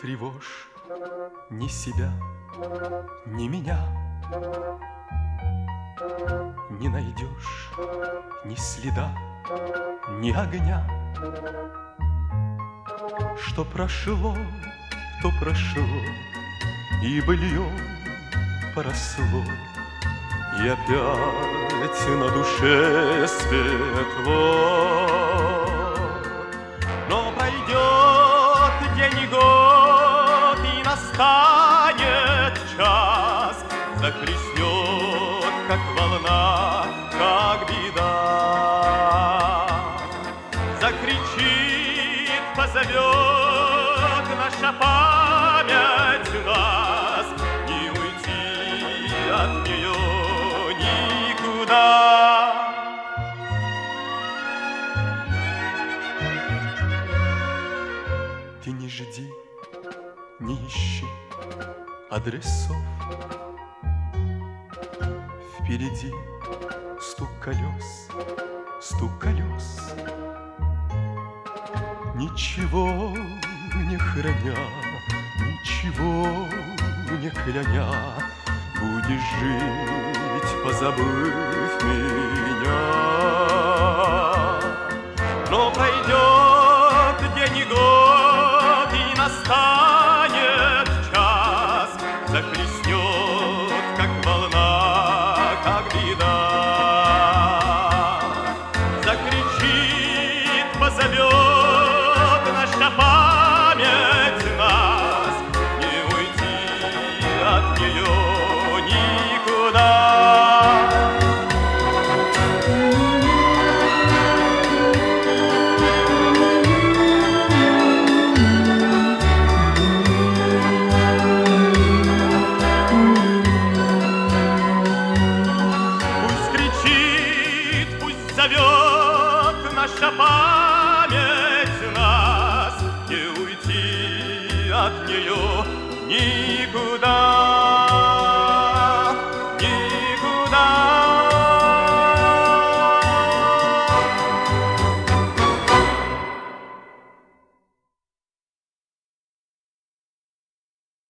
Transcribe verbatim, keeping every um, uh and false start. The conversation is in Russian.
тревожь ни себя, ни меня. Не найдешь ни следа, ни огня. Что прошло, то прошло, и быльем поросло, и опять на душе светло. Но пройдет день и год, и настанет час, захлестнет, как волна, как беда. Закричит, позовет наша память нас, не уйти от нее никуда. Ты не жди, не ищи адресов. Впереди стук колес, стук колес. Ничего не храня, ничего не кляня, будешь жить, позабыв меня.